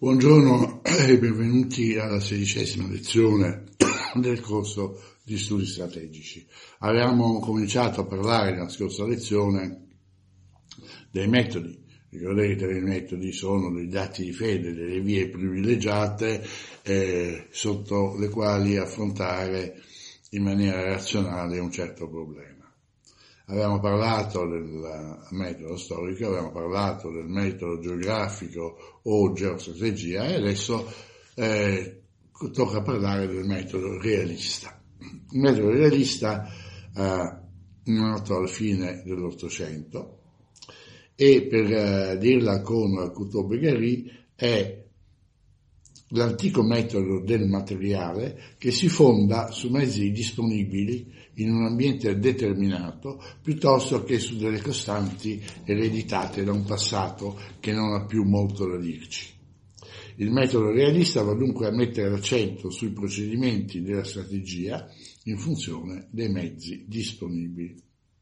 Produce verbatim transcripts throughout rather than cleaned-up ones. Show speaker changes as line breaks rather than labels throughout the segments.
Buongiorno e benvenuti alla sedicesima lezione del corso di studi strategici. Avevamo cominciato a parlare nella scorsa lezione dei metodi. Ricorderete che i metodi sono dei dati di fede, delle vie privilegiate eh, sotto le quali affrontare in maniera razionale un certo problema. Avevamo parlato del metodo storico, avevamo parlato del metodo geografico o geostrategia e adesso eh, tocca parlare del metodo realista. Il metodo realista è eh, nato alla fine dell'Ottocento e, per eh, dirla con Cousteau-Begary, è l'antico metodo del materiale che si fonda su mezzi disponibili in un ambiente determinato piuttosto che su delle costanti ereditate da un passato che non ha più molto da dirci. Il metodo realista va dunque a mettere l'accento sui procedimenti della strategia in funzione dei mezzi disponibili.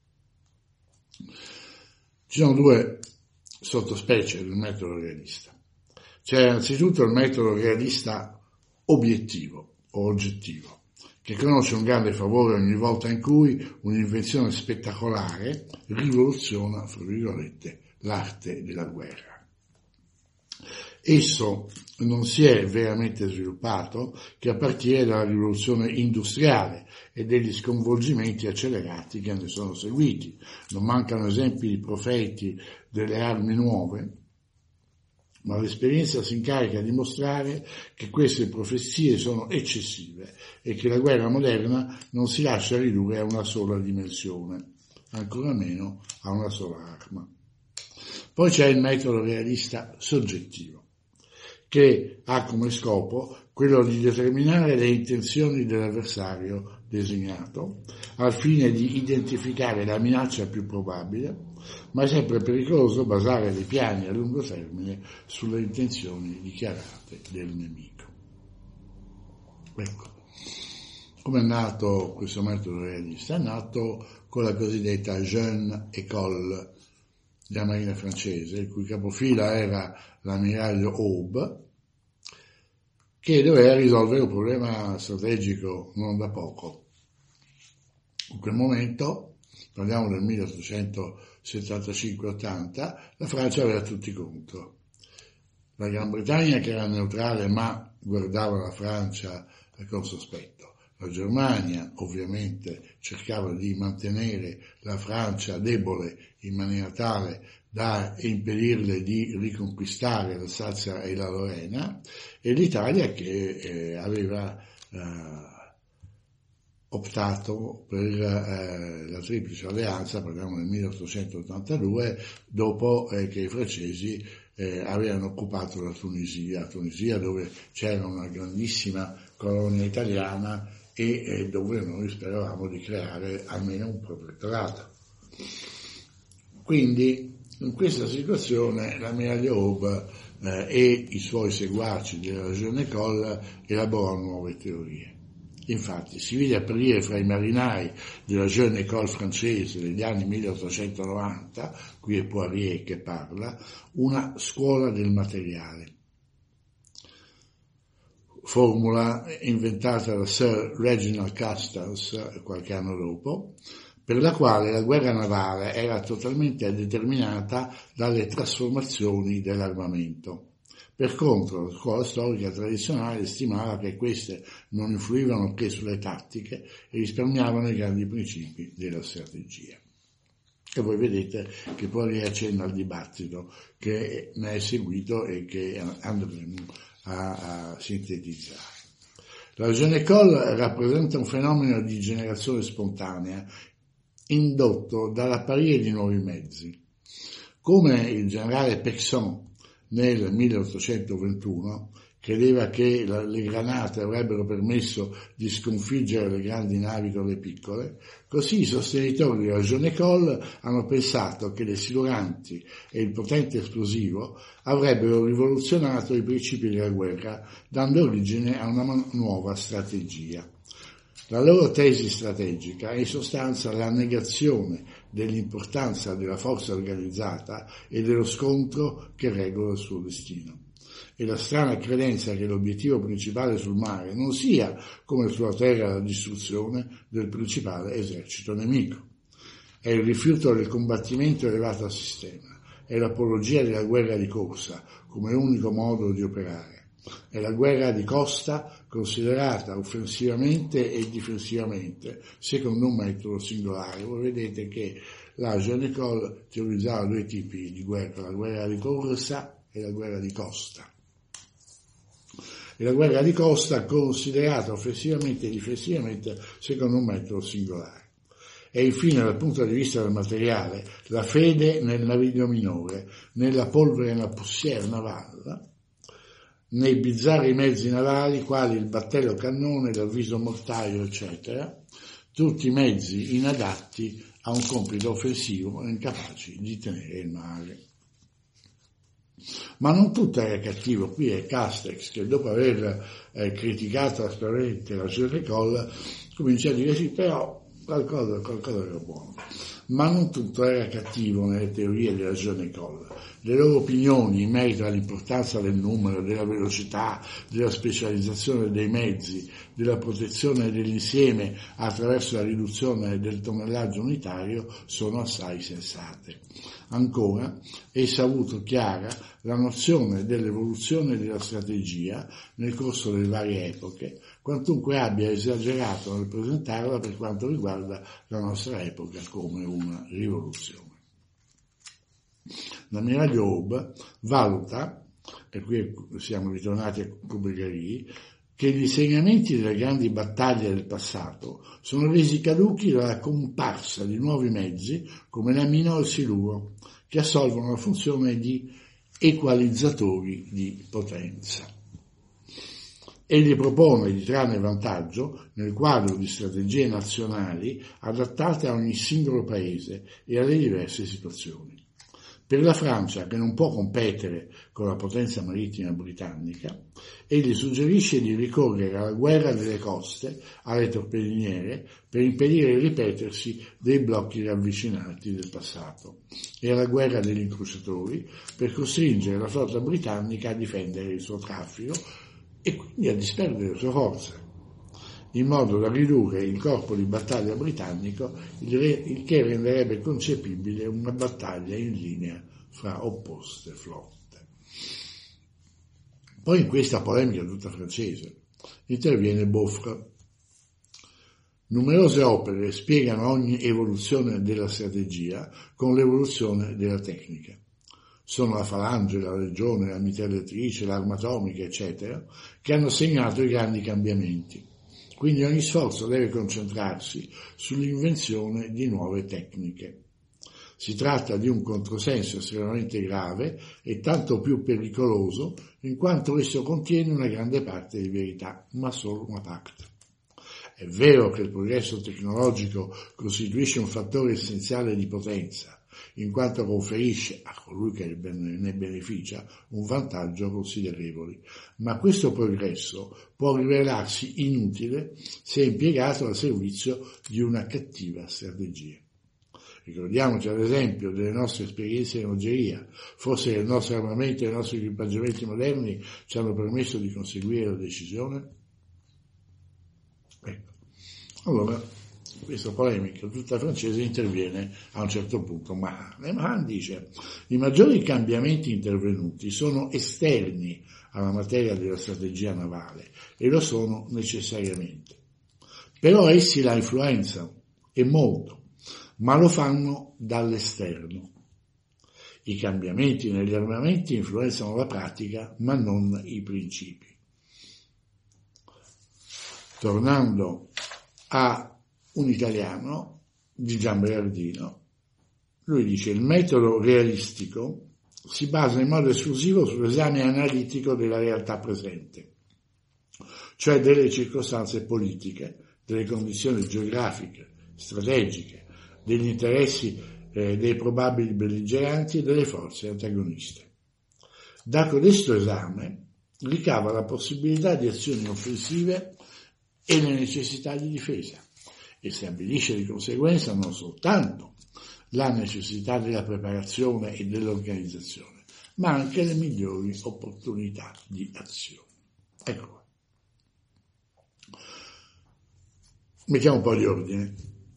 Ci sono due sottospecie del metodo realista. C'è innanzitutto il metodo realista obiettivo o oggettivo, che conosce un grande favore ogni volta in cui un'invenzione spettacolare rivoluziona, fra virgolette, l'arte della guerra. Esso non si è veramente sviluppato che a partire dalla rivoluzione industriale e degli sconvolgimenti accelerati che ne sono seguiti. Non mancano esempi di profeti delle armi nuove, ma l'esperienza si incarica di mostrare che queste profezie sono eccessive e che la guerra moderna non si lascia ridurre a una sola dimensione, ancora meno a una sola arma. Poi c'è il metodo realista soggettivo, che ha come scopo quello di determinare le intenzioni dell'avversario designato, al fine di identificare la minaccia più probabile, ma è sempre pericoloso basare dei piani a lungo termine sulle intenzioni dichiarate del nemico. Ecco, come è nato questo metodo realista? È nato con la cosiddetta Jeune École della marina francese, il cui capofila era l'ammiraglio Aube, che doveva risolvere un problema strategico non da poco. In quel momento, parliamo del milleottocentosettantacinque ottanta, la Francia aveva tutti contro. La Gran Bretagna, che era neutrale ma guardava la Francia con sospetto. La Germania ovviamente cercava di mantenere la Francia debole in maniera tale da impedirle di riconquistare l'Alsazia e la Lorena, e l'Italia che eh, aveva eh, optato per eh, la triplice alleanza, parliamo del milleottocentottantadue, dopo eh, che i francesi eh, avevano occupato la Tunisia, Tunisia dove c'era una grandissima colonia italiana e eh, dove noi speravamo di creare almeno un protettorato. Quindi in questa situazione l'ammiraglio Aube eh, e i suoi seguaci della Jeune École elaborò nuove teorie. Infatti si vide aprire fra i marinai della Jeune École francese degli anni milleottocentonovanta, qui è Poirier che parla, una scuola del materiale. Formula inventata da Sir Reginald Custance qualche anno dopo, per la quale la guerra navale era totalmente determinata dalle trasformazioni dell'armamento. Per contro, la scuola storica tradizionale stimava che queste non influivano che sulle tattiche e risparmiavano i grandi principi della strategia. E voi vedete che poi riaccenna al dibattito che ne è seguito e che andremo a, a sintetizzare. La Jeune École rappresenta un fenomeno di generazione spontanea indotto dall'apparire di nuovi mezzi. Come il generale Pexon nel milleottocentoventuno credeva che la, le granate avrebbero permesso di sconfiggere le grandi navi con le piccole, così i sostenitori della Jeune École hanno pensato che le siluranti e il potente esplosivo avrebbero rivoluzionato i principi della guerra, dando origine a una nuova strategia. La loro tesi strategica è in sostanza la negazione dell'importanza della forza organizzata e dello scontro che regola il suo destino. e la strana credenza che l'obiettivo principale sul mare non sia, come sulla terra, la distruzione del principale esercito nemico. È il rifiuto del combattimento elevato a sistema, è l'apologia della guerra di corsa come unico modo di operare. È la guerra di costa considerata offensivamente e difensivamente secondo un metodo singolare. Voi vedete che la Jean-Nicole teorizzava due tipi di guerra, la guerra di corsa e la guerra di costa. E la guerra di costa considerata offensivamente e difensivamente secondo un metodo singolare. E infine, dal punto di vista del materiale, la fede nel naviglio minore, nella polvere e nella poussière navale, nei bizzarri mezzi navali quali il battello cannone, l'avviso mortaio, eccetera, tutti mezzi inadatti a un compito offensivo e incapaci di tenere il mare. Ma non tutto era cattivo. Qui è Castex che, dopo aver eh, criticato aspramente la Jean-Nicole, comincia a dire sì, però qualcosa, qualcosa era buono. Ma non tutto era cattivo nelle teorie della Jean-Nicole. Le loro opinioni in merito all'importanza del numero, della velocità, della specializzazione dei mezzi, della protezione dell'insieme attraverso la riduzione del tonnellaggio unitario sono assai sensate. Ancora, essa ha avuto chiara la nozione dell'evoluzione della strategia nel corso delle varie epoche, quantunque abbia esagerato nel presentarla per quanto riguarda la nostra epoca come una rivoluzione. L'ammiraglio Hope valuta, e qui siamo ritornati a Kubegari, che gli insegnamenti delle grandi battaglie del passato sono resi caduchi dalla comparsa di nuovi mezzi come l'amino e il siluro, che assolvono la funzione di equalizzatori di potenza. Egli propone di trarne vantaggio nel quadro di strategie nazionali adattate a ogni singolo paese e alle diverse situazioni. Per la Francia, che non può competere con la potenza marittima britannica, egli suggerisce di ricorrere alla guerra delle coste, alle torpediniere, per impedire il ripetersi dei blocchi ravvicinati del passato, e alla guerra degli incrociatori, per costringere la flotta britannica a difendere il suo traffico e quindi a disperdere le sue forze, in modo da ridurre il corpo di battaglia britannico, il, re, il che renderebbe concepibile una battaglia in linea fra opposte flotte. Poi in questa polemica tutta francese interviene Boffre. Numerose opere spiegano ogni evoluzione della strategia con l'evoluzione della tecnica. Sono la falange, la legione, la mitragliatrice, l'arma atomica, eccetera, che hanno segnato i grandi cambiamenti. Quindi ogni sforzo deve concentrarsi sull'invenzione di nuove tecniche. Si tratta di un controsenso estremamente grave e tanto più pericoloso in quanto esso contiene una grande parte di verità, ma solo una parte. È vero che il progresso tecnologico costituisce un fattore essenziale di potenza, in quanto conferisce a colui che ne beneficia un vantaggio considerevole, ma questo progresso può rivelarsi inutile se impiegato al servizio di una cattiva strategia. Ricordiamoci ad esempio delle nostre esperienze in Algeria, forse il nostro armamento e i nostri equipaggiamenti moderni ci hanno permesso di conseguire la decisione? Ecco. Allora, questa polemica tutta francese interviene a un certo punto. Ma Lebrun dice: i maggiori cambiamenti intervenuti sono esterni alla materia della strategia navale e lo sono necessariamente. Però essi la influenzano, e molto, ma lo fanno dall'esterno. I cambiamenti negli armamenti influenzano la pratica, ma non i principi. Tornando a un italiano di Gianbernardino, lui dice: il metodo realistico si basa in modo esclusivo sull'esame analitico della realtà presente, cioè delle circostanze politiche, delle condizioni geografiche, strategiche, degli interessi eh, dei probabili belligeranti e delle forze antagoniste. Da codesto esame ricava la possibilità di azioni offensive e le necessità di difesa, e stabilisce di conseguenza non soltanto la necessità della preparazione e dell'organizzazione, ma anche le migliori opportunità di azione. Ecco qua. Mettiamo un po' di ordine.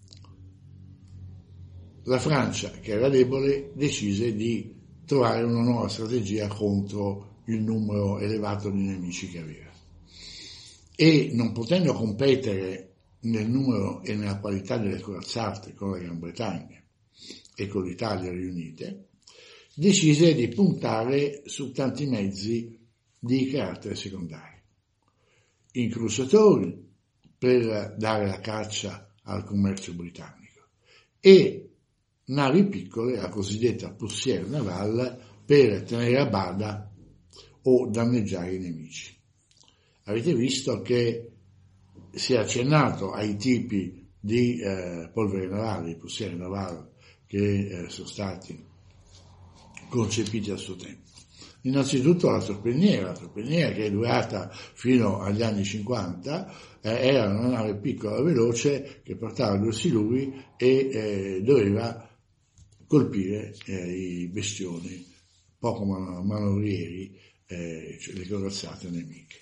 La Francia, che era debole, decise di trovare una nuova strategia contro il numero elevato di nemici che aveva. E non potendo competere nel numero e nella qualità delle corazzate con la Gran Bretagna e con l'Italia riunite, decise di puntare su tanti mezzi di carattere secondario. Incrociatori per dare la caccia al commercio britannico e navi piccole, la cosiddetta poussière navale, per tenere a bada o danneggiare i nemici. Avete visto che si è accennato ai tipi di eh, polvere navali, poussière navale, che eh, sono stati concepiti a suo tempo. Innanzitutto la torpediniera, la torpediniera che è durata fino agli anni cinquanta, eh, era una nave piccola e veloce che portava due siluri e eh, doveva colpire eh, i bestioni poco man- manovrieri, eh, cioè le corazzate nemiche.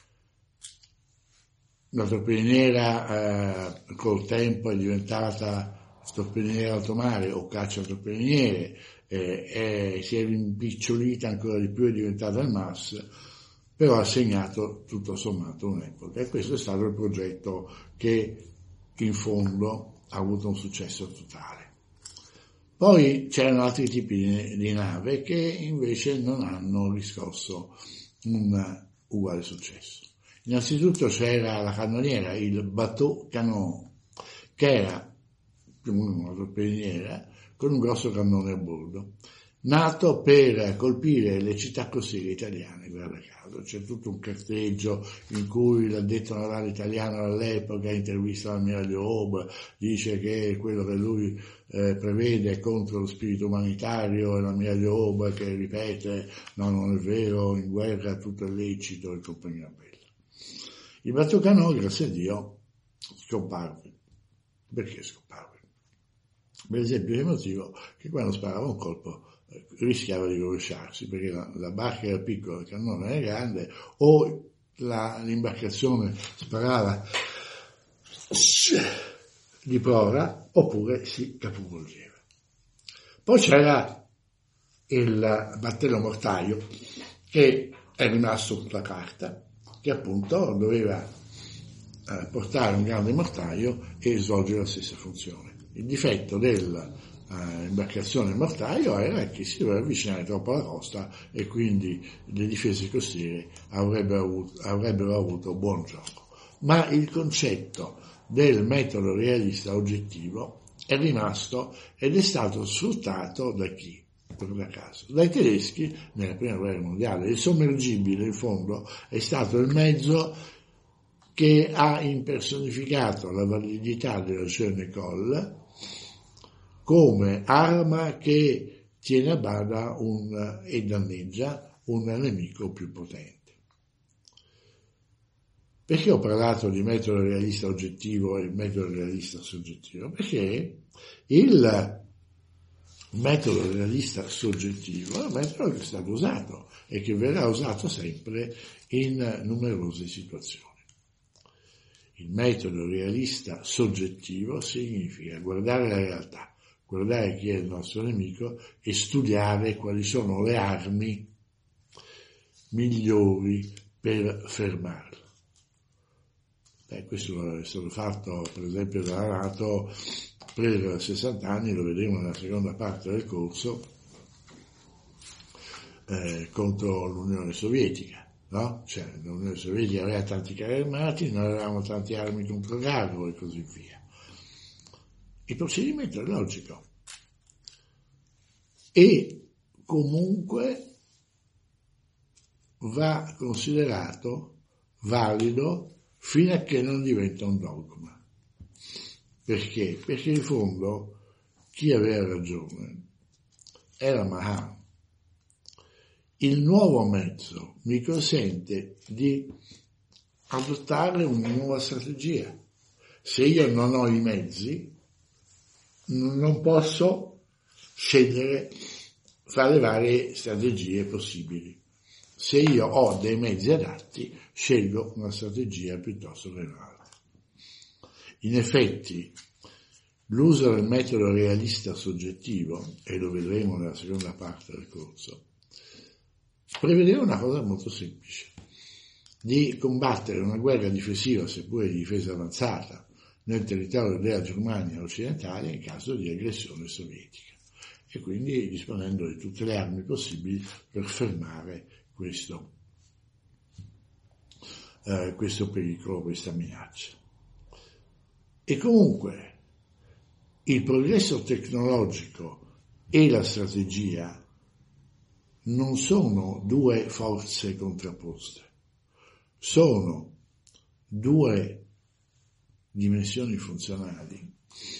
La torpediniera eh, col tempo è diventata torpediniera alto mare o caccia torpediniere, eh, eh, si è rimpicciolita ancora di più, è diventata il M A S, però ha segnato tutto sommato un'epoca, e questo è stato il progetto che in fondo ha avuto un successo totale. Poi c'erano altri tipi di, di nave che invece non hanno riscosso un uguale successo. Innanzitutto c'era la cannoniera, il bateau canon, che era più o meno una torpediniera con un grosso cannone a bordo, nato per colpire le città costiere italiane, guarda caso. C'è tutto un carteggio in cui l'addetto navale italiano all'epoca intervista l'ammiraglio Aube, dice che quello che lui eh, prevede è contro lo spirito umanitario, e l'ammiraglio Aube che ripete no, non è vero, in guerra tutto è lecito e compagnia bella. Il bateau canon, grazie a Dio, scomparve. Perché scomparve? Per esempio il motivo che quando sparava un colpo eh, rischiava di rovesciarsi, perché la, la barca era piccola, il cannone era grande, o la, l'imbarcazione sparava di prora, oppure si capovolgeva. Poi c'era il battello mortaio, che è rimasto sulla carta, che appunto doveva eh, portare un grande mortaio e svolgere la stessa funzione. Il difetto dell'imbarcazione uh, mortaio era che si doveva avvicinare troppo alla costa e quindi le difese costiere avrebbero avuto, avrebbero avuto buon gioco. Ma il concetto del metodo realista oggettivo è rimasto ed è stato sfruttato da chi? Per caso, dai tedeschi nella prima guerra mondiale. Il sommergibile in fondo è stato il mezzo che ha impersonificato la validità della Jeu-École come arma che tiene a bada un, e danneggia un nemico più potente. Perché ho parlato di metodo realista oggettivo e metodo realista soggettivo? Perché il metodo realista soggettivo è un metodo che è stato usato e che verrà usato sempre in numerose situazioni. Il metodo realista soggettivo significa guardare la realtà, guardare chi è il nostro nemico e studiare quali sono le armi migliori per fermarlo. Beh, questo è stato fatto per esempio dalla NATO per sessanta anni, lo vedremo nella seconda parte del corso, eh, contro l'Unione Sovietica. No? Cioè, l'Unione Sovietica aveva tanti carri armati, noi avevamo tante armi contro carro e così via. Il procedimento è logico e comunque va considerato valido fino a che non diventa un dogma. Perché? Perché in fondo chi aveva ragione era Mahan. Il nuovo mezzo mi consente di adottare una nuova strategia. Se io non ho i mezzi, non posso scegliere fra le varie strategie possibili. Se io ho dei mezzi adatti, scelgo una strategia piuttosto che un'altra. In effetti, l'uso del metodo realista soggettivo, e lo vedremo nella seconda parte del corso, prevedeva una cosa molto semplice, di combattere una guerra difensiva, seppure di difesa avanzata, nel territorio della Germania occidentale in caso di aggressione sovietica, e quindi disponendo di tutte le armi possibili per fermare questo, eh, questo pericolo, questa minaccia. E comunque il progresso tecnologico e la strategia non sono due forze contrapposte, sono due dimensioni funzionali.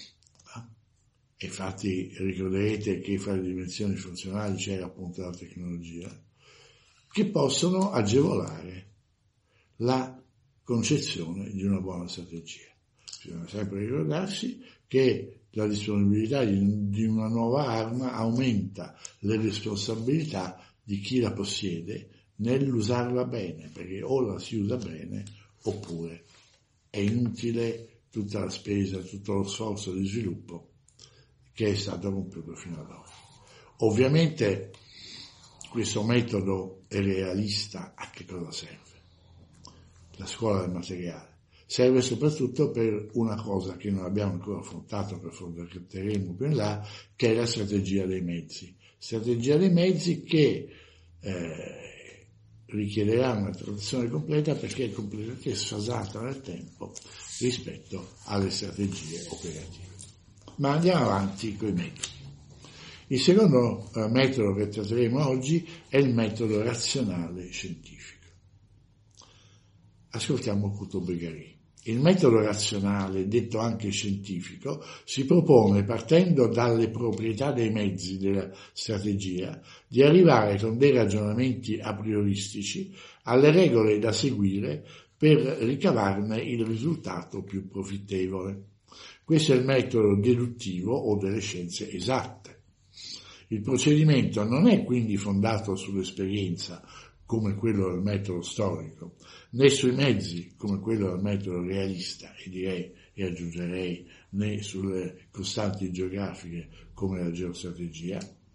E infatti ricorderete che fra le dimensioni funzionali c'era appunto la tecnologia, che possono agevolare la concezione di una buona strategia. Bisogna sempre ricordarsi che la disponibilità di, di una nuova arma aumenta le responsabilità di chi la possiede nell'usarla bene, perché o la si usa bene oppure è inutile tutta la spesa, tutto lo sforzo di sviluppo che è stato compiuto fino ad ora. Ovviamente questo metodo è realista. A che cosa serve? La scuola del materiale serve soprattutto per una cosa che non abbiamo ancora affrontato, che affronteremo più in là, che è la strategia dei mezzi. Strategia dei mezzi che eh, richiederà una traduzione completa perché è completamente sfasata nel tempo rispetto alle strategie operative. Ma andiamo avanti con i metodi. Il secondo eh, metodo che tratteremo oggi è il metodo razionale scientifico. Ascoltiamo Couto-Begary. Il metodo razionale, detto anche scientifico, si propone, partendo dalle proprietà dei mezzi della strategia, di arrivare con dei ragionamenti a prioristici alle regole da seguire per ricavarne il risultato più profittevole. Questo è il metodo deduttivo o delle scienze esatte. Il procedimento non è quindi fondato sull'esperienza, come quello del metodo storico, né sui mezzi, come quello del metodo realista, e direi e aggiungerei, né sulle costanti geografiche, come la geostrategia,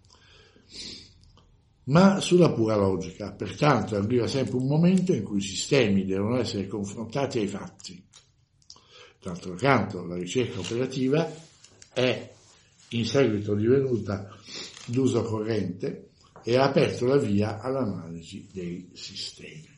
ma sulla pura logica. Pertanto arriva sempre un momento in cui i sistemi devono essere confrontati ai fatti. D'altro canto, la ricerca operativa è in seguito divenuta d'uso corrente e ha aperto la via all'analisi dei sistemi.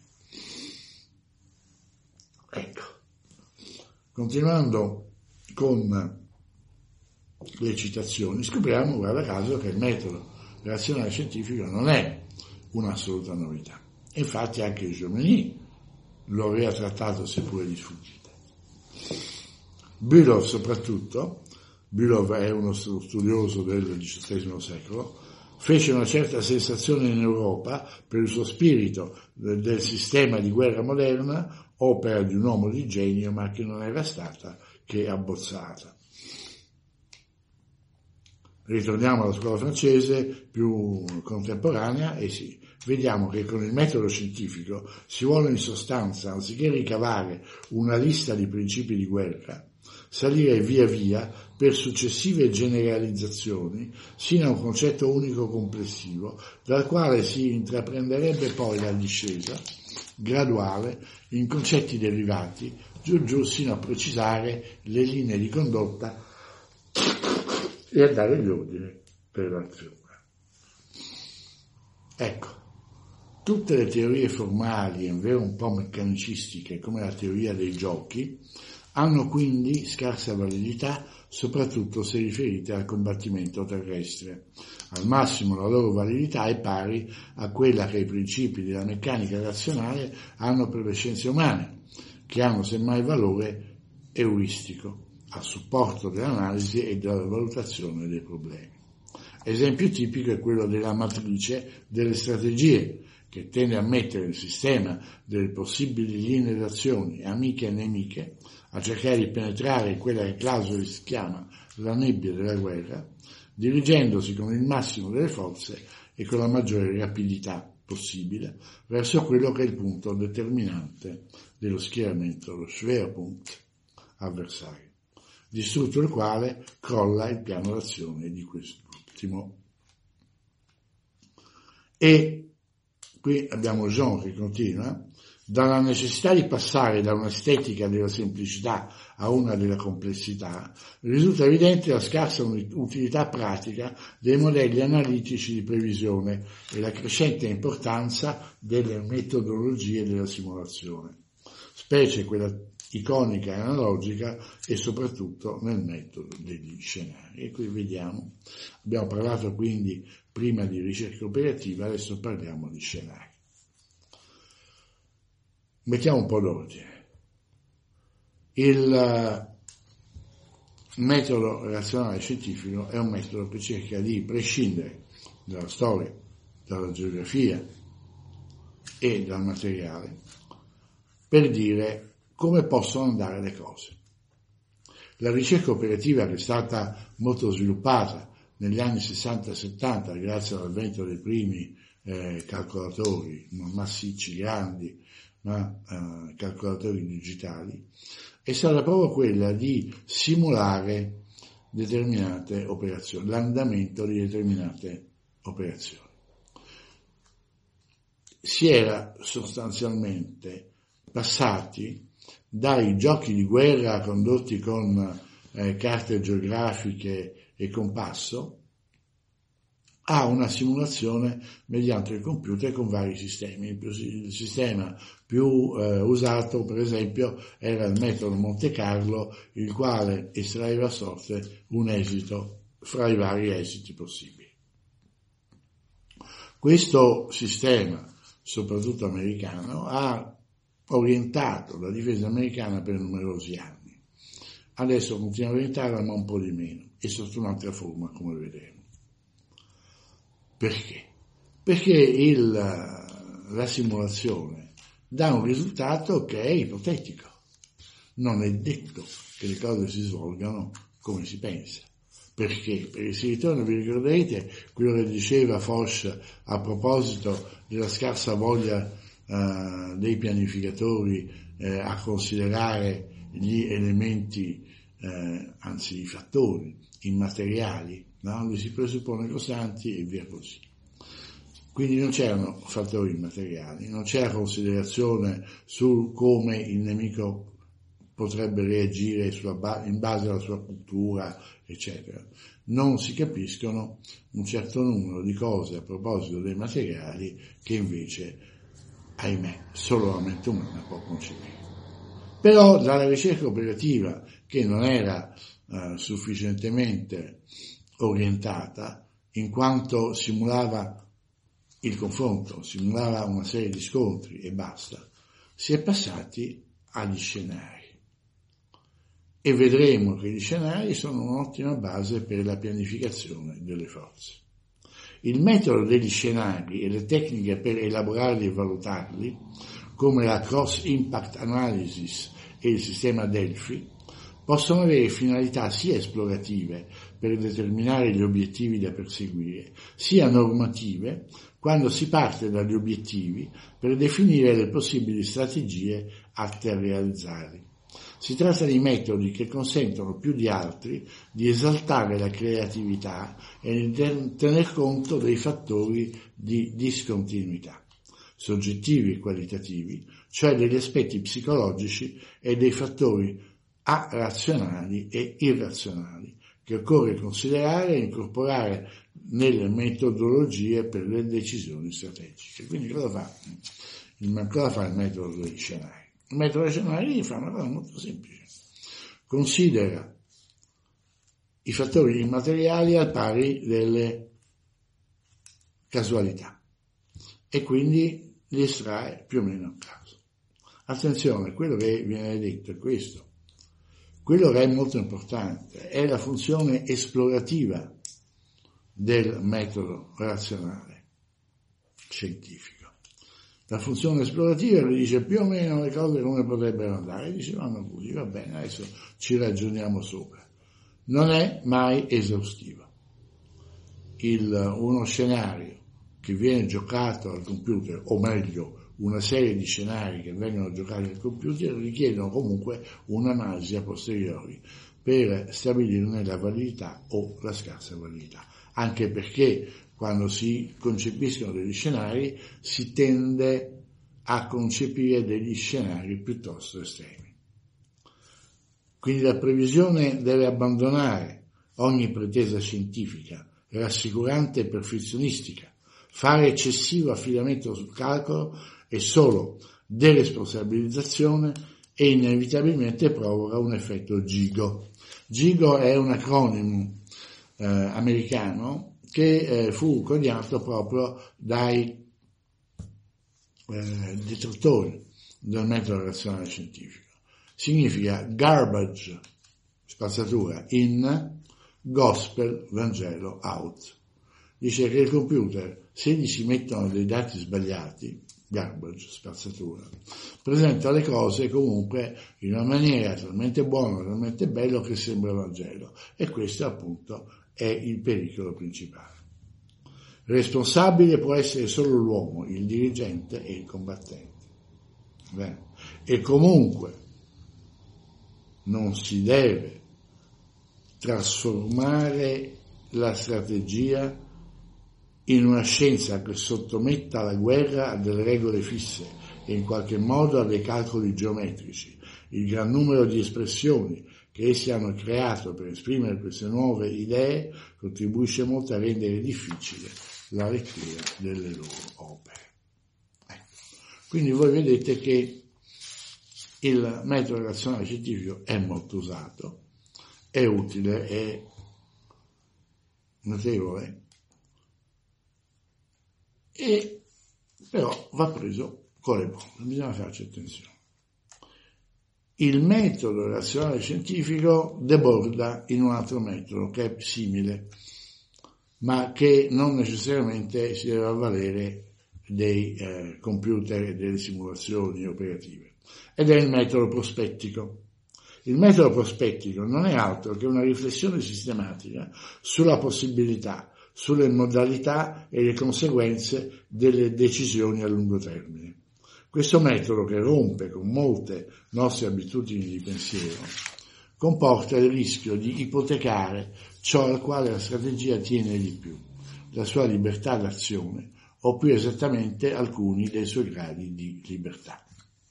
Ecco, continuando con le citazioni, scopriamo, guarda caso, che il metodo razionale scientifico non è un'assoluta novità. Infatti anche Jomini lo aveva trattato, seppure di sfuggita. Bülow soprattutto, Bülow è uno studioso del diciottesimo secolo, fece una certa sensazione in Europa per il suo spirito del, del sistema di guerra moderna, opera di un uomo di genio, ma che non era stata che abbozzata. Ritorniamo alla scuola francese più contemporanea e sì, vediamo che con il metodo scientifico si vuole in sostanza, anziché ricavare una lista di principi di guerra, salire via via per successive generalizzazioni sino a un concetto unico complessivo, dal quale si intraprenderebbe poi la discesa graduale in concetti derivati, giù giù sino a precisare le linee di condotta e a dare gli ordini per l'azione. Ecco, tutte le teorie formali, in vero un po' meccanicistiche, come la teoria dei giochi, hanno quindi scarsa validità, soprattutto se riferite al combattimento terrestre. Al massimo la loro validità è pari a quella che i principi della meccanica razionale hanno per le scienze umane, che hanno semmai valore euristico, a supporto dell'analisi e della valutazione dei problemi. Esempio tipico è quello della matrice delle strategie, che tende a mettere il sistema delle possibili linee d'azione, amiche e nemiche, a cercare di penetrare in quella che Clausewitz si chiama la nebbia della guerra, dirigendosi con il massimo delle forze e con la maggiore rapidità possibile verso quello che è il punto determinante dello schieramento, lo Schwerpunkt avversario, distrutto il quale crolla il piano d'azione di quest'ultimo. E qui abbiamo Jean che continua: dalla necessità di passare da un'estetica della semplicità a una della complessità, risulta evidente la scarsa utilità pratica dei modelli analitici di previsione e la crescente importanza delle metodologie della simulazione, specie quella iconica e analogica e soprattutto nel metodo degli scenari. E qui vediamo, abbiamo parlato quindi prima di ricerca operativa, adesso parliamo di scenari. Mettiamo un po' d'ordine. Il metodo razionale scientifico è un metodo che cerca di prescindere dalla storia, dalla geografia e dal materiale per dire come possono andare le cose. La ricerca operativa, che è stata molto sviluppata negli anni sessanta settanta grazie all'avvento dei primi eh, calcolatori, non massicci grandi, ma eh, calcolatori digitali, è stata proprio quella di simulare determinate operazioni, l'andamento di determinate operazioni. Si era sostanzialmente passati dai giochi di guerra condotti con eh, carte geografiche e compasso a una simulazione mediante il computer con vari sistemi. Il, più, il sistema più eh, usato, per esempio, era il metodo Monte Carlo, il quale estraeva a sorte un esito fra i vari esiti possibili. Questo sistema, soprattutto americano, ha orientato la difesa americana per numerosi anni. Adesso continua a orientarla, ma un po' di meno, e sotto un'altra forma, come vedremo. Perché? Perché il, la simulazione dà un risultato che è ipotetico. Non è detto che le cose si svolgano come si pensa. Perché? Perché si ritorna, vi ricorderete quello che diceva Foch a proposito della scarsa voglia eh, dei pianificatori eh, a considerare gli elementi, eh, anzi i fattori immateriali, no? Li si presuppone costanti e via così. Quindi non c'erano fattori immateriali, non c'era considerazione su come il nemico potrebbe reagire sulla ba- in base alla sua cultura, eccetera. Non si capiscono un certo numero di cose a proposito dei materiali che invece, ahimè, solo la mente umana può concepire. Però dalla ricerca operativa, che non era eh, sufficientemente orientata, in quanto simulava il confronto, simulava una serie di scontri e basta, si è passati agli scenari. E vedremo che gli scenari sono un'ottima base per la pianificazione delle forze. Il metodo degli scenari e le tecniche per elaborarli e valutarli, come la Cross Impact Analysis e il sistema Delphi, possono avere finalità sia esplorative per determinare gli obiettivi da perseguire, sia normative quando si parte dagli obiettivi per definire le possibili strategie atte a realizzarli. Si tratta di metodi che consentono più di altri di esaltare la creatività e di tener conto dei fattori di discontinuità, soggettivi e qualitativi, cioè degli aspetti psicologici e dei fattori razionali e irrazionali, che occorre considerare e incorporare nelle metodologie per le decisioni strategiche. Quindi cosa fa il, cosa fa il metodo degli scenari? Il metodo degli scenari fa una cosa molto semplice. Considera i fattori immateriali al pari delle casualità e quindi li estrae più o meno a caso. Attenzione, quello che viene detto è questo. Quello che è molto importante è la funzione esplorativa del metodo razionale scientifico. La funzione esplorativa gli dice più o meno le cose come potrebbero andare, e dice vanno così, va bene, adesso ci ragioniamo sopra. Non è mai esaustivo. Il, uno scenario che viene giocato al computer, o meglio, una serie di scenari che vengono giocati al computer, richiedono comunque un'analisi a posteriori per stabilirne la validità o la scarsa validità, anche perché quando si concepiscono degli scenari si tende a concepire degli scenari piuttosto estremi. Quindi la previsione deve abbandonare ogni pretesa scientifica, rassicurante e perfezionistica. Fare eccessivo affidamento sul calcolo è solo deresponsabilizzazione e inevitabilmente provoca un effetto GIGO. GIGO è un acronimo eh, americano che eh, fu coniato proprio dai eh, detrattori del metodo razionale scientifico. Significa garbage, spazzatura, in, gospel, Vangelo, out. Dice che il computer, se gli si mettono dei dati sbagliati, garbage, spazzatura, presenta le cose comunque in una maniera talmente buona, talmente bella che sembra Vangelo, e questo appunto è il pericolo principale. Responsabile può essere solo l'uomo, il dirigente e il combattente. Bene. E comunque non si deve trasformare la strategia in una scienza che sottometta la guerra a delle regole fisse e in qualche modo a dei calcoli geometrici. Il gran numero di espressioni che essi hanno creato per esprimere queste nuove idee contribuisce molto a rendere difficile la lettura delle loro opere. Ecco. Quindi voi vedete che il metodo razionale scientifico è molto usato, è utile, è notevole, e però va preso con le pompe, bisogna farci attenzione. Il metodo razionale scientifico deborda in un altro metodo che è simile, ma che non necessariamente si deve avvalere dei eh, computer e delle simulazioni operative, ed è il metodo prospettico. Il metodo prospettico non è altro che una riflessione sistematica sulla possibilità, sulle modalità e le conseguenze delle decisioni a lungo termine. Questo metodo, che rompe con molte nostre abitudini di pensiero, comporta il rischio di ipotecare ciò al quale la strategia tiene di più, la sua libertà d'azione, o più esattamente alcuni dei suoi gradi di libertà.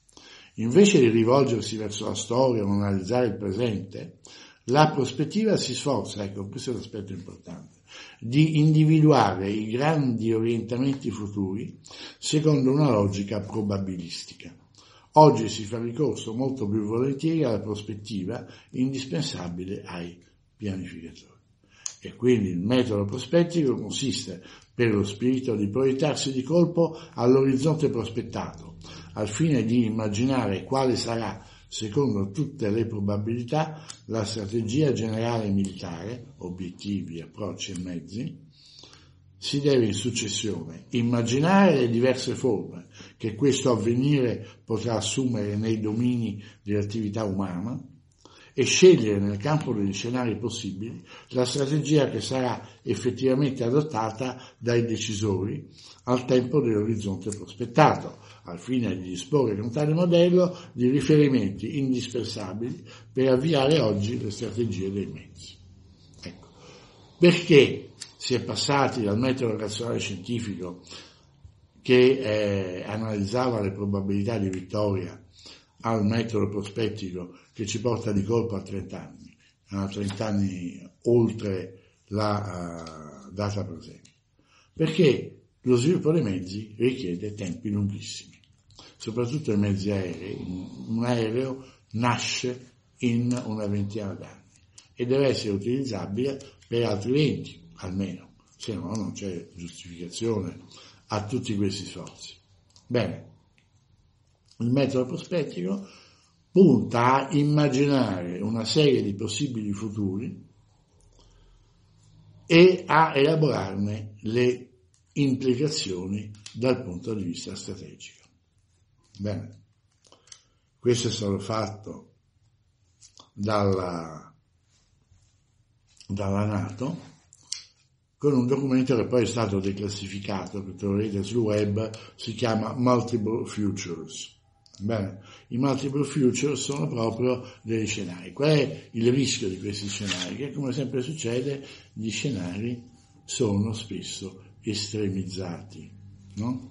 Invece di rivolgersi verso la storia o analizzare il presente, la prospettiva si sforza, ecco, questo è l'aspetto importante, di individuare i grandi orientamenti futuri secondo una logica probabilistica. Oggi si fa ricorso molto più volentieri alla prospettiva, indispensabile ai pianificatori. E quindi il metodo prospettico consiste, per lo spirito, di proiettarsi di colpo all'orizzonte prospettato, al fine di immaginare quale sarà, secondo tutte le probabilità, la strategia generale militare, obiettivi, approcci e mezzi. Si deve in successione immaginare le diverse forme che questo avvenire potrà assumere nei domini dell'attività umana e scegliere nel campo degli scenari possibili la strategia che sarà effettivamente adottata dai decisori al tempo dell'orizzonte prospettato, al fine di disporre con tale modello di riferimenti indispensabili per avviare oggi le strategie dei mezzi. Ecco. Perché si è passati dal metodo razionale scientifico che eh, analizzava le probabilità di vittoria al metodo prospettico che ci porta di colpo a trenta anni, a trenta anni oltre la uh, data presente? Perché lo sviluppo dei mezzi richiede tempi lunghissimi, soprattutto i mezzi aerei. Un aereo nasce in una ventina d'anni e deve essere utilizzabile per altri venti, almeno, se no non c'è giustificazione a tutti questi sforzi. Bene, il metodo prospettico punta a immaginare una serie di possibili futuri e a elaborarne le implicazioni dal punto di vista strategico. Bene, questo è stato fatto dalla, dalla NATO con un documento che poi è stato declassificato, che troverete sul web, si chiama Multiple Futures. Bene, i multiple futures sono proprio degli scenari. Qual è il rischio di questi scenari? Che come sempre succede, gli scenari sono spesso estremizzati, no?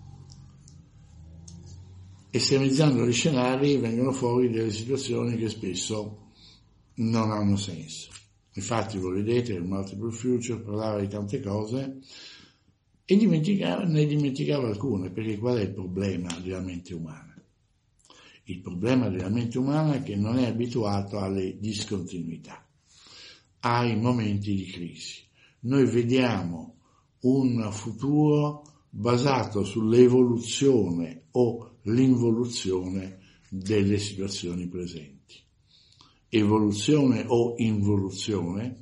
Estremizzando gli scenari vengono fuori delle situazioni che spesso non hanno senso. Infatti voi vedete il multiple future parlava di tante cose e dimenticava, ne dimenticava alcune, perché qual è il problema della mente umana? Il problema della mente umana è che non è abituato alle discontinuità, ai momenti di crisi. Noi vediamo un futuro basato sull'evoluzione o l'involuzione delle situazioni presenti. Evoluzione o involuzione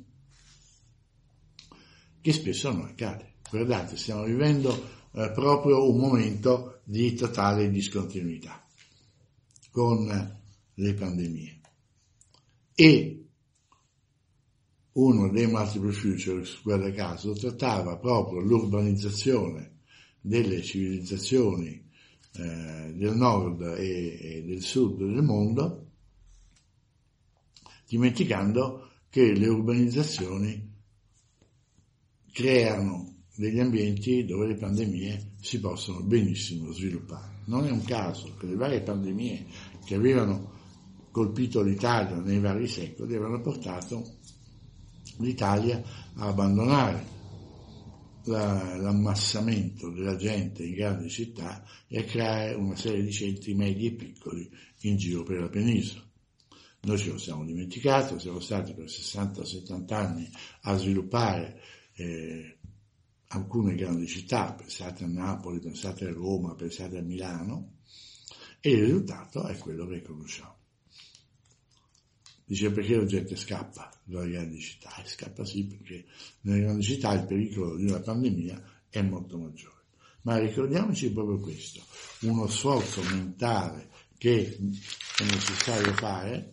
che spesso non accade. Guardate, stiamo vivendo eh, proprio un momento di totale discontinuità con le pandemie. E uno dei multiple futures, guarda caso, trattava proprio l'urbanizzazione delle civilizzazioni eh, del nord e, e del sud del mondo, dimenticando che le urbanizzazioni creano degli ambienti dove le pandemie si possono benissimo sviluppare. Non è un caso che le varie pandemie che avevano colpito l'Italia nei vari secoli avevano portato l'Italia a abbandonare la, l'ammassamento della gente in grandi città e a creare una serie di centri medi e piccoli in giro per la penisola. Noi ce lo siamo dimenticato, siamo stati per sessanta settanta anni a sviluppare eh, alcune grandi città, pensate a Napoli, pensate a Roma, pensate a Milano, e il risultato è quello che conosciamo. Dice perché la gente scappa dalle grandi città? E scappa sì perché nelle grandi città il pericolo di una pandemia è molto maggiore. Ma ricordiamoci proprio questo, uno sforzo mentale che è necessario fare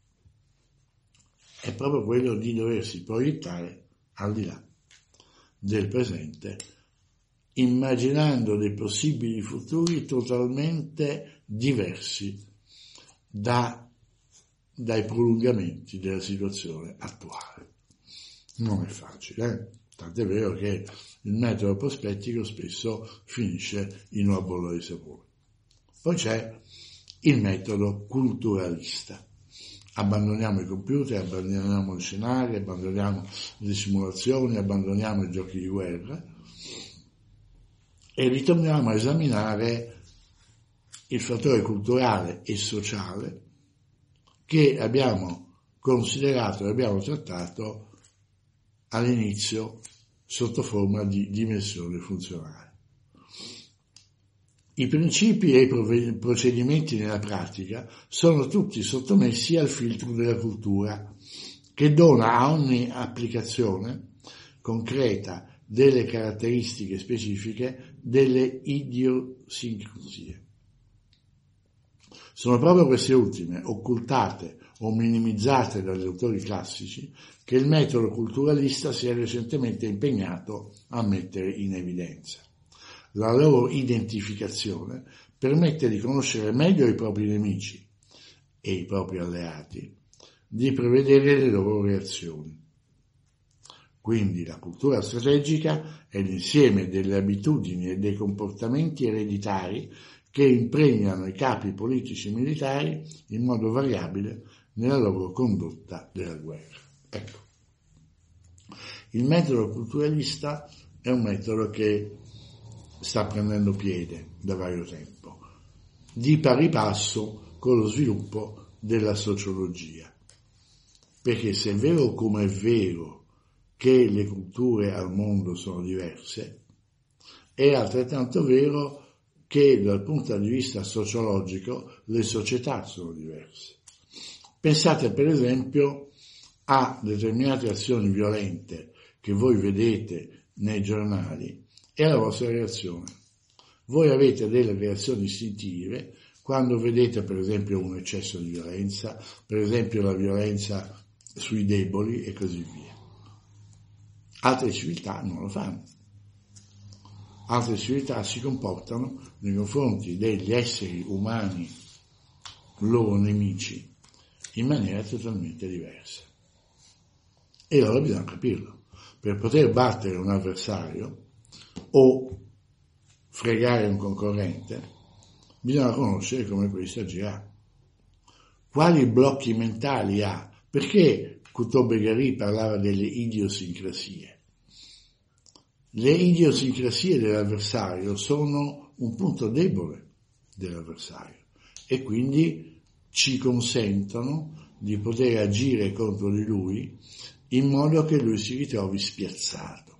è proprio quello di doversi proiettare al di là del presente, immaginando dei possibili futuri totalmente diversi da, dai prolungamenti della situazione attuale. Non è facile, eh? Tant'è vero che il metodo prospettico spesso finisce in una bolla di sapone. Poi c'è il metodo culturalista. Abbandoniamo i computer, abbandoniamo gli scenari, abbandoniamo le simulazioni, abbandoniamo i giochi di guerra e ritorniamo a esaminare il fattore culturale e sociale che abbiamo considerato e abbiamo trattato all'inizio sotto forma di dimensione funzionale. I principi e i procedimenti nella pratica sono tutti sottomessi al filtro della cultura, che dona a ogni applicazione concreta delle caratteristiche specifiche, delle idiosincrasie. Sono proprio queste ultime, occultate o minimizzate dagli autori classici, che il metodo culturalista si è recentemente impegnato a mettere in evidenza. La loro identificazione permette di conoscere meglio i propri nemici e i propri alleati, di prevedere le loro reazioni. Quindi la cultura strategica è l'insieme delle abitudini e dei comportamenti ereditari che impregnano i capi politici e militari in modo variabile nella loro condotta della guerra. Ecco, il metodo culturalista è un metodo che sta prendendo piede da vario tempo, di pari passo con lo sviluppo della sociologia. Perché se è vero come è vero che le culture al mondo sono diverse, è altrettanto vero che dal punto di vista sociologico le società sono diverse. Pensate per esempio a determinate azioni violente che voi vedete nei giornali e alla vostra reazione. Voi avete delle reazioni istintive quando vedete per esempio un eccesso di violenza, per esempio la violenza sui deboli e così via. Altre civiltà non lo fanno. Altre civiltà si comportano nei confronti degli esseri umani loro nemici in maniera totalmente diversa. E allora bisogna capirlo. Per poter battere un avversario o fregare un concorrente, bisogna conoscere come questo agirà. Quali blocchi mentali ha? Perché Couto-Begary parlava delle idiosincrasie? Le idiosincrasie dell'avversario sono un punto debole dell'avversario e quindi ci consentono di poter agire contro di lui in modo che lui si ritrovi spiazzato.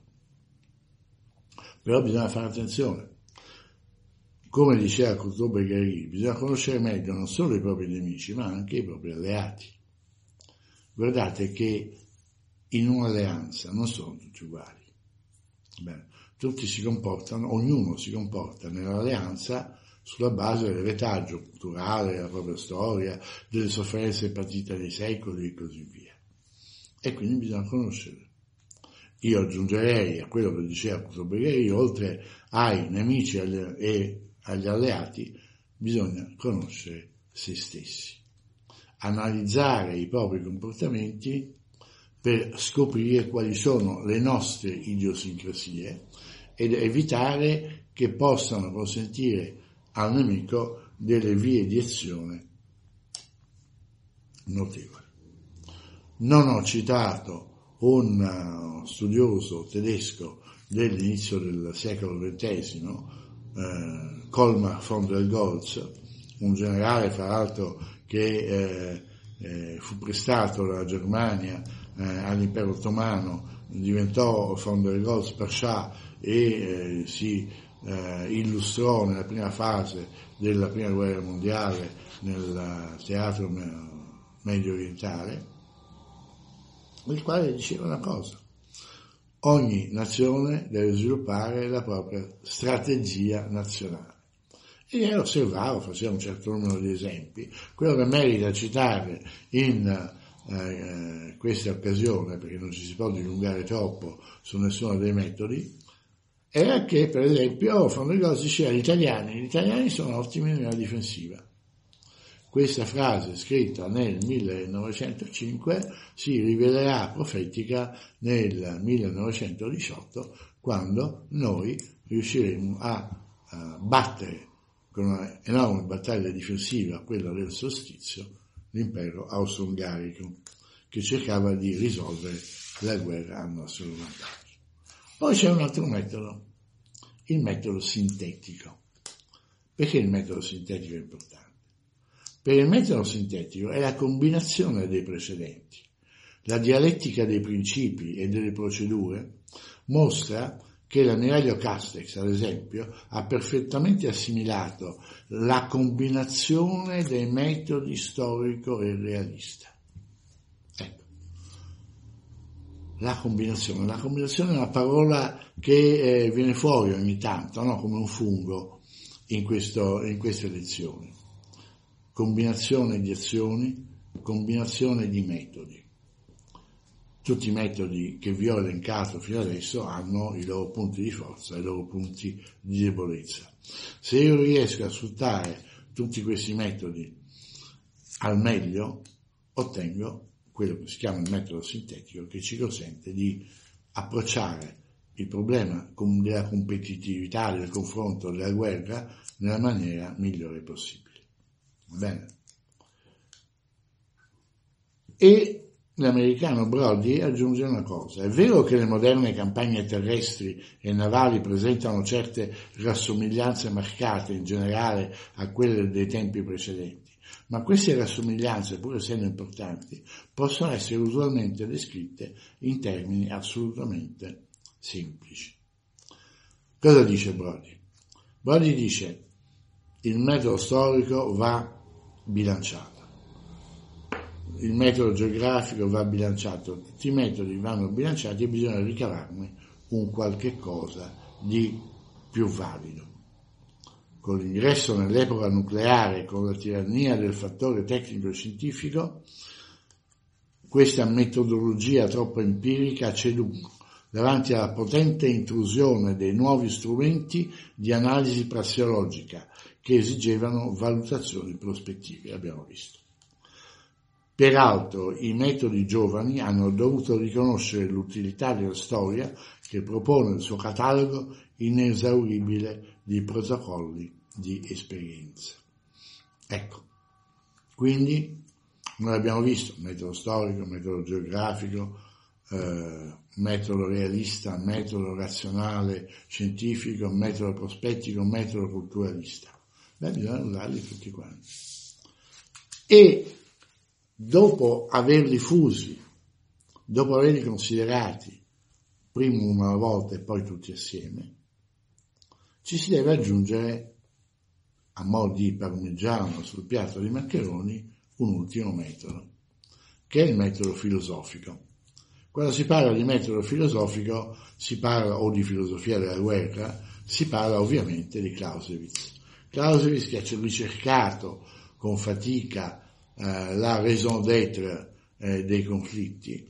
Però bisogna fare attenzione. Come diceva Couto-Begary, bisogna conoscere meglio non solo i propri nemici, ma anche i propri alleati. Guardate che in un'alleanza non sono tutti uguali. Bene, tutti si comportano, ognuno si comporta nell'alleanza sulla base del retaggio culturale, della propria storia, delle sofferenze patite dei secoli e così via. E quindi bisogna conoscerle. Io aggiungerei a quello che diceva Couto-Begary, oltre ai nemici e agli alleati, bisogna conoscere se stessi, analizzare i propri comportamenti per scoprire quali sono le nostre idiosincrasie ed evitare che possano consentire al nemico delle vie di azione notevoli. Non ho citato un studioso tedesco dell'inizio del secolo ventesimo, eh, Colmar von der Goltz, un generale fra l'altro che eh, eh, fu prestato dalla Germania eh, all'impero ottomano, diventò von der Goltz Pascià e eh, si eh, illustrò nella prima fase della prima guerra mondiale nel teatro medio orientale, il quale diceva una cosa: ogni nazione deve sviluppare la propria strategia nazionale. E io osservavo, faceva un certo numero di esempi. Quello che merita citare in eh, questa occasione, perché non ci si può dilungare troppo su nessuno dei metodi, era che, per esempio, von der Goltz diceva: gli italiani, gli italiani sono ottimi nella difensiva. Questa frase, scritta nel millenovecentocinque, si rivelerà profetica nel millenovecentodiciotto, quando noi riusciremo a, a battere con una enorme battaglia difensiva, quella del solstizio, l'impero austro-ungarico, che cercava di risolvere la guerra a nostro vantaggio. Poi c'è un altro metodo, il metodo sintetico. Perché il metodo sintetico è importante? Per il metodo sintetico è la combinazione dei precedenti. La dialettica dei principi e delle procedure mostra che l'ammiraglio Castex, ad esempio, ha perfettamente assimilato la combinazione dei metodi storico e realista. Ecco. La combinazione. La combinazione è una parola che eh, viene fuori ogni tanto, no? Come un fungo in, questo, in queste lezioni. Combinazione di azioni, combinazione di metodi. Tutti i metodi che vi ho elencato fino adesso hanno i loro punti di forza e i loro punti di debolezza. Se io riesco a sfruttare tutti questi metodi al meglio, ottengo quello che si chiama il metodo sintetico, che ci consente di approcciare il problema della competitività, del confronto, della guerra nella maniera migliore possibile. Va bene? E l'americano Brody aggiunge una cosa: è vero che le moderne campagne terrestri e navali presentano certe rassomiglianze marcate in generale a quelle dei tempi precedenti, ma queste rassomiglianze, pur essendo importanti, possono essere usualmente descritte in termini assolutamente semplici. Cosa dice Brody? Brody dice: il metodo storico va bilanciato. Il metodo geografico va bilanciato, tutti i metodi vanno bilanciati e bisogna ricavarne un qualche cosa di più valido. Con l'ingresso nell'epoca nucleare, con la tirannia del fattore tecnico e scientifico, questa metodologia troppo empirica ha ceduto, davanti alla potente intrusione dei nuovi strumenti di analisi prassologica che esigevano valutazioni prospettive, abbiamo visto. Peraltro i metodi giovani hanno dovuto riconoscere l'utilità della storia che propone il suo catalogo inesauribile di protocolli di esperienza. Ecco, quindi noi abbiamo visto metodo storico, metodo geografico, eh, metodo realista, metodo razionale, scientifico, metodo prospettico, metodo culturalista. Beh, bisogna usarli tutti quanti. E dopo averli fusi, dopo averli considerati, prima una volta e poi tutti assieme, ci si deve aggiungere, a mo' di parmigiano sul piatto di maccheroni, un ultimo metodo, che è il metodo filosofico. Quando si parla di metodo filosofico, si parla, o di filosofia della guerra, si parla ovviamente di Clausewitz. Clausewitz che ha ricercato con fatica eh, la raison d'être eh, dei conflitti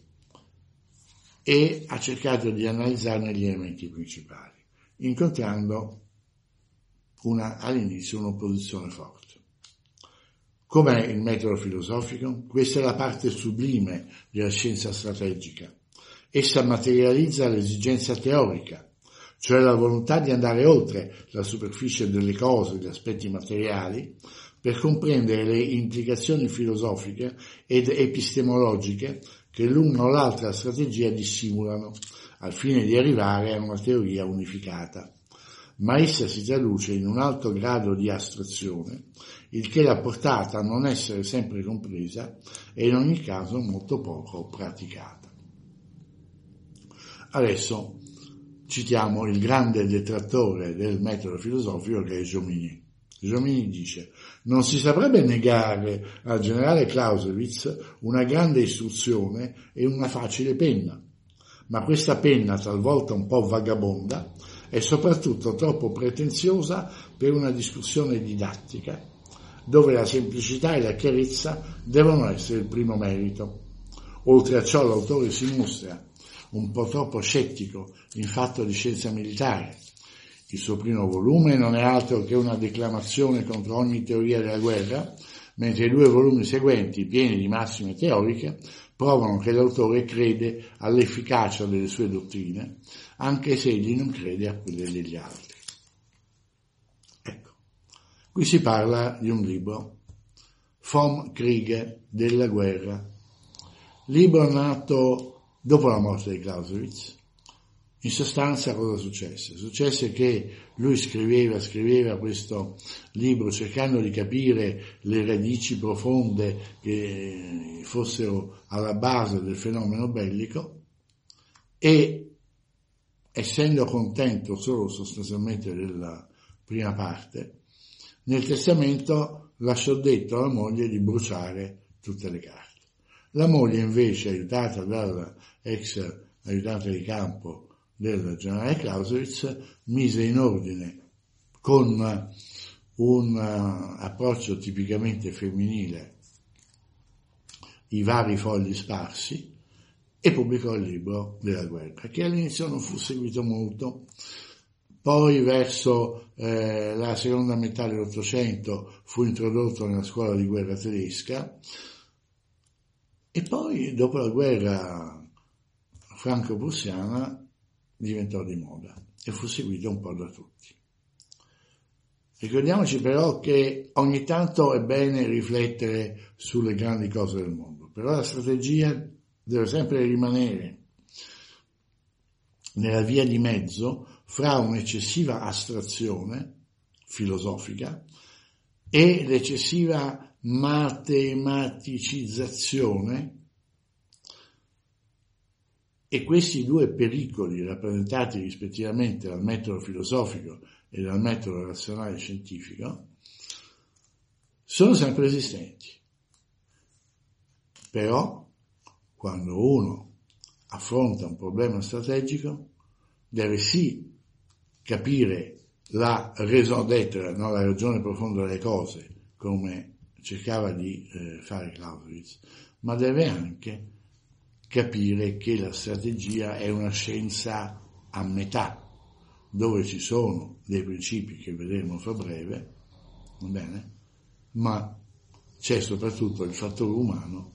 e ha cercato di analizzarne gli elementi principali, incontrando una, all'inizio un'opposizione forte. Com'è il metodo filosofico? Questa è la parte sublime della scienza strategica. Essa materializza l'esigenza teorica, cioè la volontà di andare oltre la superficie delle cose, degli aspetti materiali, per comprendere le implicazioni filosofiche ed epistemologiche che l'una o l'altra strategia dissimulano, al fine di arrivare a una teoria unificata. Ma essa si traduce in un alto grado di astrazione, il che l'ha portata a non essere sempre compresa e in ogni caso molto poco praticata. Adesso citiamo il grande detrattore del metodo filosofico che è Jomini. Jomini dice: non si saprebbe negare al generale Clausewitz una grande istruzione e una facile penna, ma questa penna, talvolta un po' vagabonda, è soprattutto troppo pretenziosa per una discussione didattica, dove la semplicità e la chiarezza devono essere il primo merito. Oltre a ciò l'autore si mostra un po' troppo scettico in fatto di scienza militare. Il suo primo volume non è altro che una declamazione contro ogni teoria della guerra, mentre i due volumi seguenti, pieni di massime teoriche, provano che l'autore crede all'efficacia delle sue dottrine, anche se egli non crede a quelle degli altri. Ecco, qui si parla di un libro, Vom Kriege, della guerra, libro nato dopo la morte di Clausewitz. In sostanza cosa successe? Successe che lui scriveva, scriveva questo libro cercando di capire le radici profonde che fossero alla base del fenomeno bellico e, essendo contento solo sostanzialmente della prima parte, nel testamento lasciò detto alla moglie di bruciare tutte le carte. La moglie invece, aiutata dall'ex aiutante di campo del generale Clausewitz, mise in ordine con un approccio tipicamente femminile i vari fogli sparsi e pubblicò il libro della guerra, che all'inizio non fu seguito molto. Poi verso eh, la seconda metà dell'Ottocento fu introdotto nella scuola di guerra tedesca e poi dopo la guerra franco-prussiana diventò di moda e fu seguito un po' da tutti. Ricordiamoci però che ogni tanto è bene riflettere sulle grandi cose del mondo, però la strategia deve sempre rimanere nella via di mezzo fra un'eccessiva astrazione filosofica e l'eccessiva matematicizzazione. E questi due pericoli, rappresentati rispettivamente dal metodo filosofico e dal metodo razionale scientifico, sono sempre esistenti. Però, quando uno affronta un problema strategico, deve sì capire la raison d'être, no, la ragione profonda delle cose, come cercava di eh, fare Clausewitz, ma deve anche capire che la strategia è una scienza a metà, dove ci sono dei principi che vedremo fra breve, va bene? Ma c'è soprattutto il fattore umano